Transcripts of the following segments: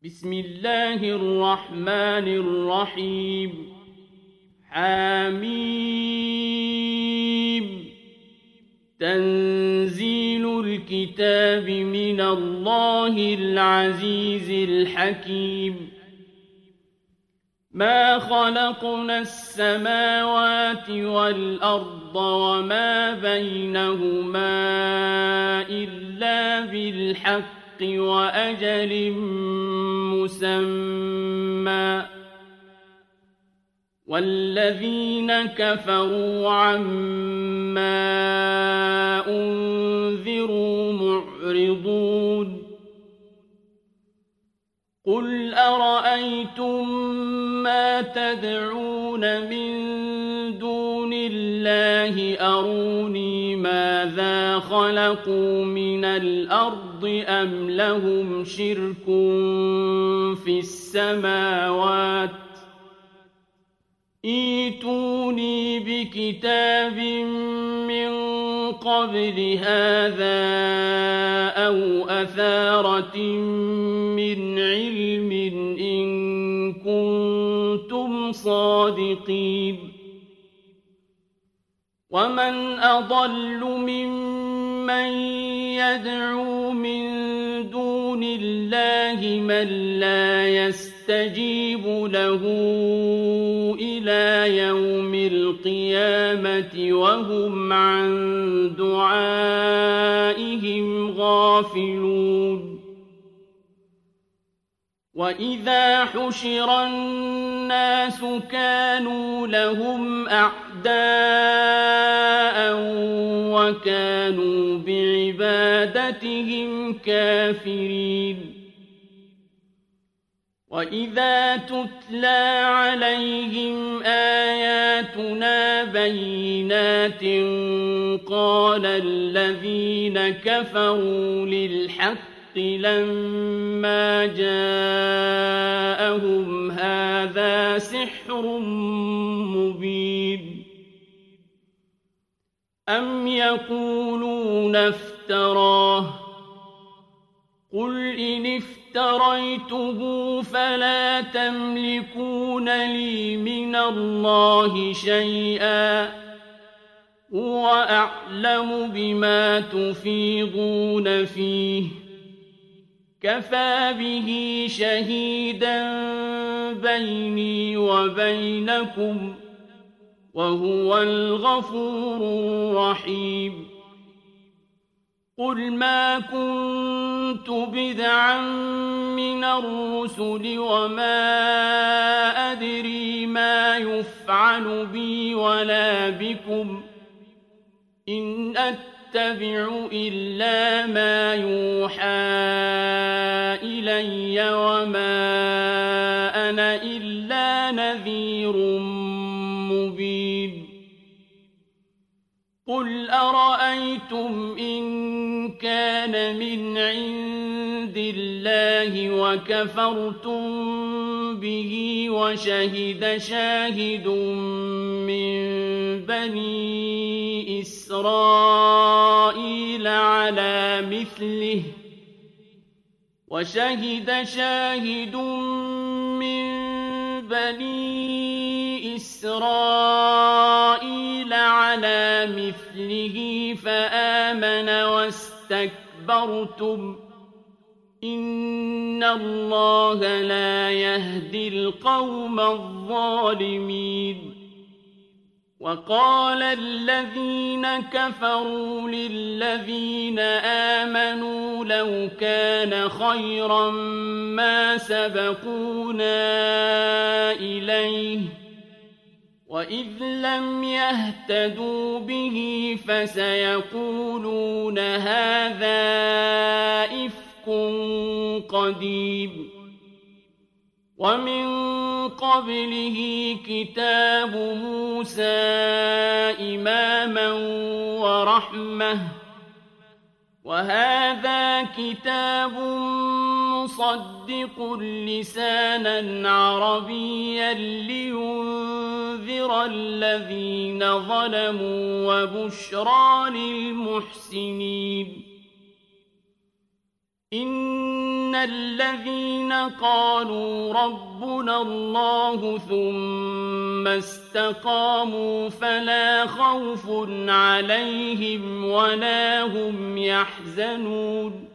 بسم الله الرحمن الرحيم حميم تنزيل الكتاب من الله العزيز الحكيم ما خلقنا السماوات والأرض وما بينهما إلا بالحق وأجل مسمى والذين كفروا عما أنذروا معرضون قل أرأيتم ما تدعون من دون الله أروني ماذا خلقوا من الأرض أم لهم شرك في السماوات ائتوني بكتاب من قبل هذا أو أثارة من علم إن كنتم صادقين ومن أضل ممن يدعو من دون الله من لا يستجيب له إلى يوم القيامة وهم عن دعائهم غافلون وإذا حشر الناس كانوا لهم أعداء وكانوا بعبادتهم كافرين وإذا تتلى عليهم آياتنا بينات قال الذين كفروا للحق لما جاءهم هذا سحر مبين أم يقولون افتراه قل إن افتريته فلا تملكون لي من الله شيئا هو أعلم بما تفيضون فيه كفى به شهيدا بيني وبينكم وهو الغفور الرحيم قل ما كنت بدعا من الرسل وما أدري ما يفعل بي ولا بكم إن أتبع إلا ما يوحى إلي وما أنا إلا نذير مبين قل أرأيتم إن كان من عند الله وكفرتم به وشهد شاهد من بني إسرائيل على مثله وشهد شاهد من بني إسرائيل على مثله فآمن واستكبرتم إن الله لا يهدي القوم الظالمين وقال الذين كفروا للذين آمنوا لو كان خيرا ما سبقونا إليه وإذ لم يهتدوا به فسيقولون هذا إفك قديم ومن قبله كتاب موسى إماما ورحمة وهذا كتاب مصدق لسانا عربيا لينذر الذين ظلموا وبشرى للمحسنين إن الذين قالوا ربنا الله ثم استقاموا فلا خوف عليهم ولا هم يحزنون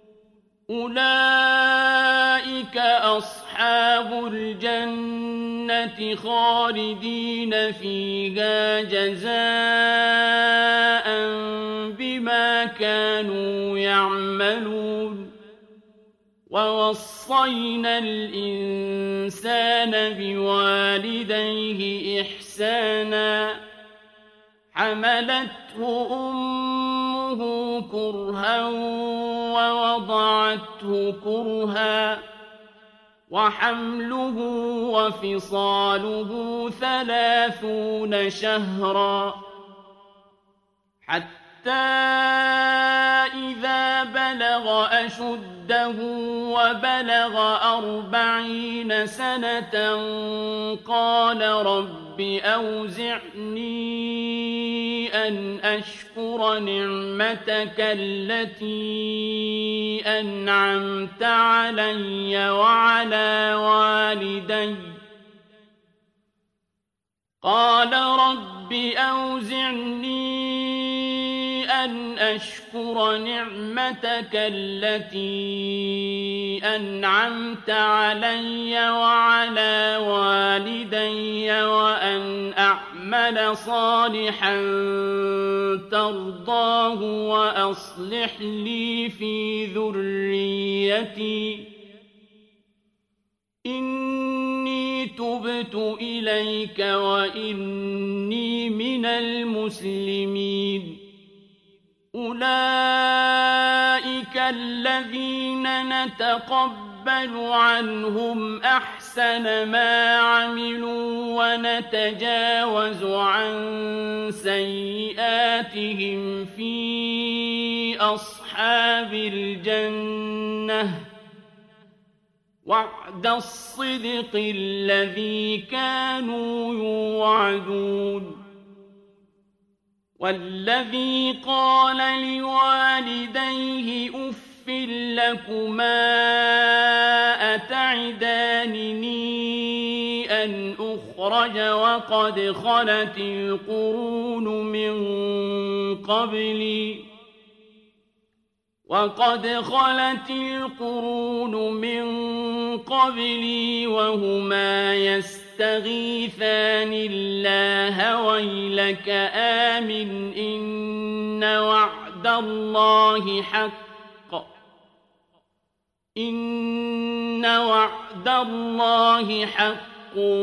أولئك أصحاب الجنة خالدين فيها جزاء بما كانوا يعملون ووصينا الإنسان بوالديه إحسانا حملته أمه كرها ووضعته كرها وحمله وفصاله 30 شهرا حتى إذا بلغ أشده وبلغ 40 سنة قال رب أوزعني أن أشكر نعمتك التي أنعمت علي وعلى والدي قال رب أوزعني أن أشكر نعمتك التي أنعمت علي وعلى والدي وأن أعمل صالحا ترضاه وأصلح لي في ذريتي إني تبت إليك وإني من المسلمين أولئك الذين نتقبل عنهم أحسن ما عملوا ونتجاوز عن سيئاتهم في أصحاب الجنة وعد الصدق الذي كانوا يوعدون والذي قال لوالديه أف لكما أتعدانني أن أخرج وقد خلت القرون من قبلي وهما يستغيثان الله ويلك آمن إن وعد الله حق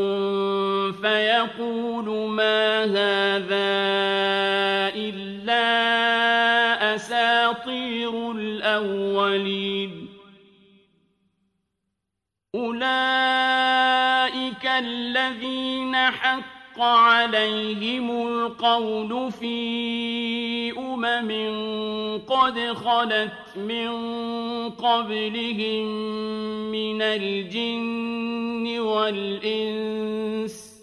فيقول ما هذا إلا أساطير الأولين أولئك الذين حق عليهم القول في قد خلت من قبلهم من الجن والإنس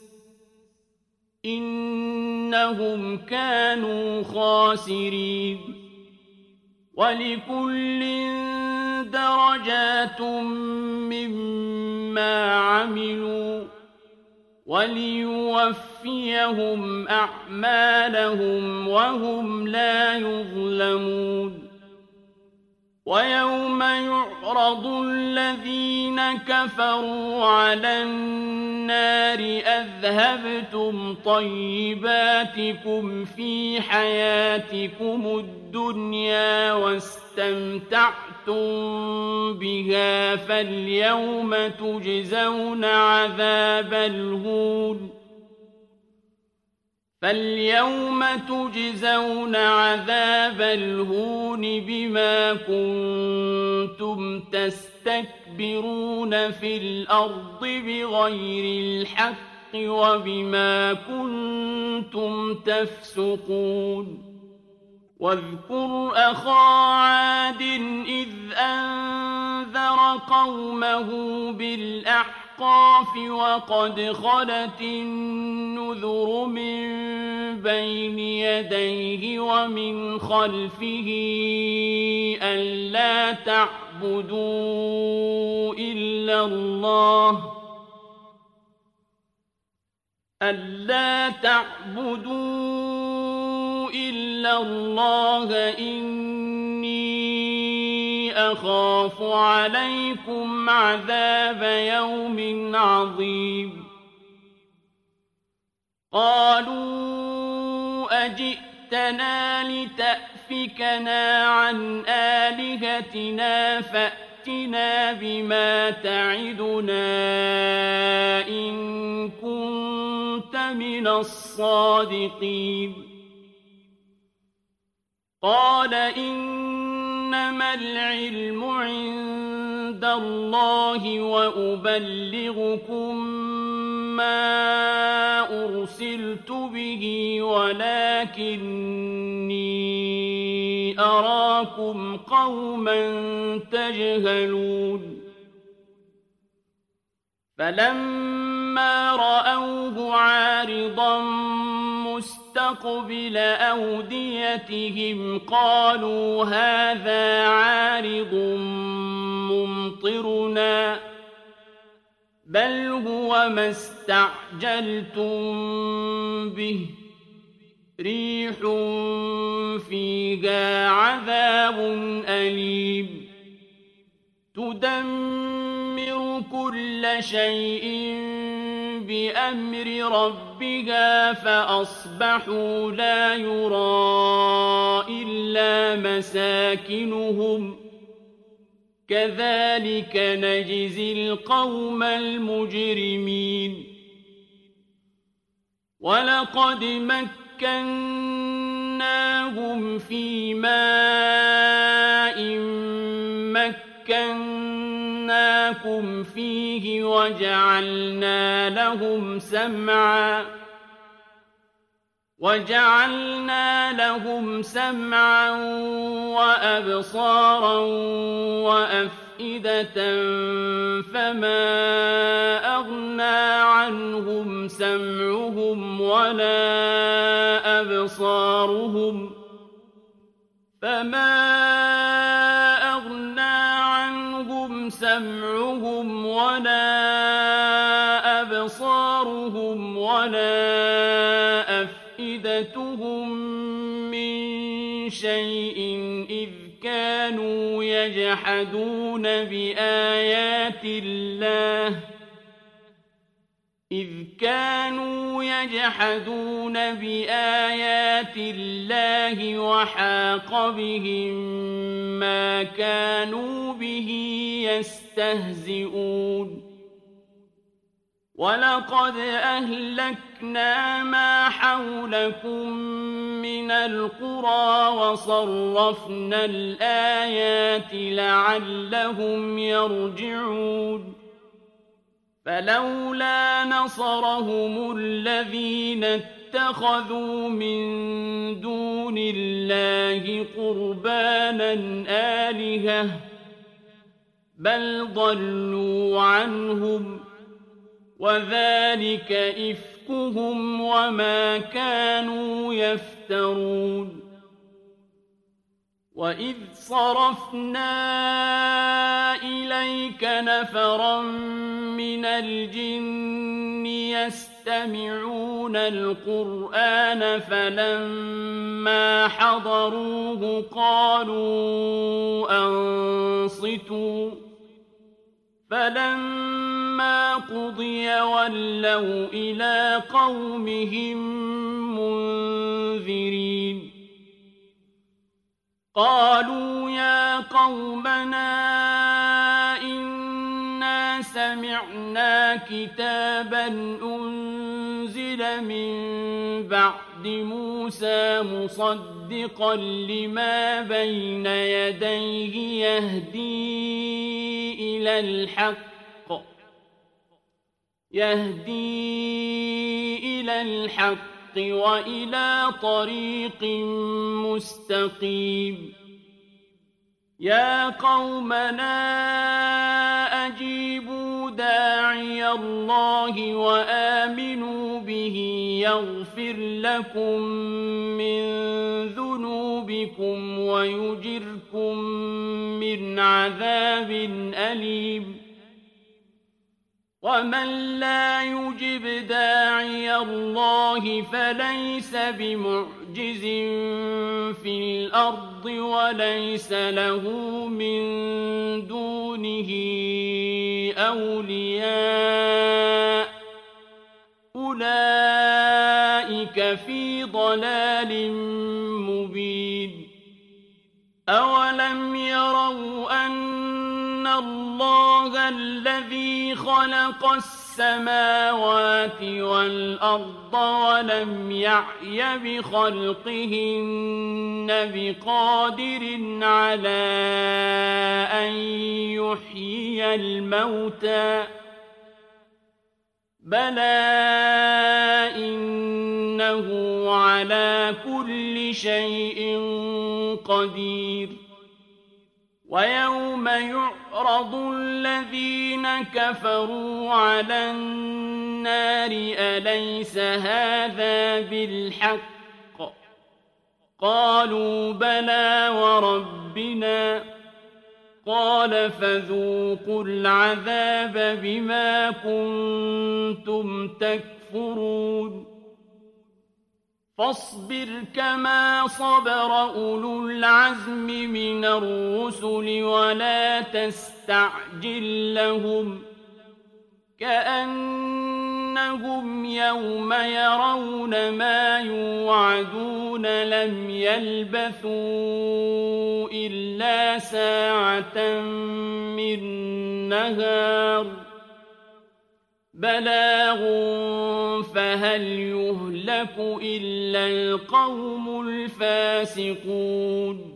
إنهم كانوا خاسرين ولكل درجات مما عملوا وليوفيهم أعمالهم وهم لا يظلمون ويوم يعرض الذين كفروا على النار أذهبتم طيباتكم في حياتكم الدنيا واستمتعتم بها فاليوم تجزون عذاب الهون بما كنتم تستكبرون في الأرض بغير الحق وبما كنتم تفسقون واذكر أخا عاد إذ أنذر قومه بالأحقاف وقد خلت النذر من بين يديه ومن خلفه ألا تعبدوا إلا الله إني أخاف عليكم عذاب يوم عظيم قالوا أجئتنا لتأفكنا عن آلهتنا فأتنا بما تعدنا إن كنت من الصادقين قال إنما العلم عند الله وأبلغكم ما أرسلت به ولكني أراكم قوما تجهلون فلما رأوه عارضا مستقبل أوديتهم قالوا هذا عارض ممطرنا بل هو ما استعجلتم به ريح فيها عذاب أليم تدمر كل شيء بأمر ربها فأصبحوا لا يرى إلا مساكنهم كذلك نجزي القوم المجرمين ولقد مكناهم في ماء مكناكم فيه وجعلنا لهم سمعا وأبصارا وأفئدة فما أغنى عنهم سمعهم ولا أبصارهم ولا أفئدتهم من شيء إذ كانوا يجحدون بآيات الله وحاق بهم ما كانوا به يستهزئون ولقد أهلكنا ما حولكم من القرى وصرفنا الآيات لعلهم يرجعون فلولا نصرهم الذين اتخذوا من دون الله قربانا آلهة بل ضلوا عنهم وذلك إفكهم وما كانوا يفترون وإذ صرفنا إليك نفرا من الجن يستمعون القرآن فلما حضروه قالوا أنصتوا فلما قضي ولوا إلى قومهم منذرين قالوا يا قومنا إنا سمعنا كتابا أنزل من بعد موسى مصدقا لما بين يديه يهدي إلى الحق وإلى طريق مستقيم يا قومنا أجيبوا داعي الله وآمنوا به يغفر لكم من ذنوبكم ويجركم من عذاب أليم ومن لا يجب داعي الله فليس بمعجز في الأرض وليس له من دونه أولياء أولئك في ضلال مبين أولم يروا أن الله الذي خلق السماوات والأرض ولم يعي بخلقهن بقادر على أن يحيي الموتى بلى إنه على كل شيء قدير ويوم يعرض الذين كفروا على النار أليس هذا بالحق قالوا بلى وربنا قال فذوقوا العذاب بما كنتم تكفرون فاصبر كما صبر أولو العزم من الرسل ولا تستعجل لهم كأنهم يوم يرون ما يوعدون لم يلبثوا إلا ساعة من نهار بلاغ فهل يهلك إلا القوم الفاسقون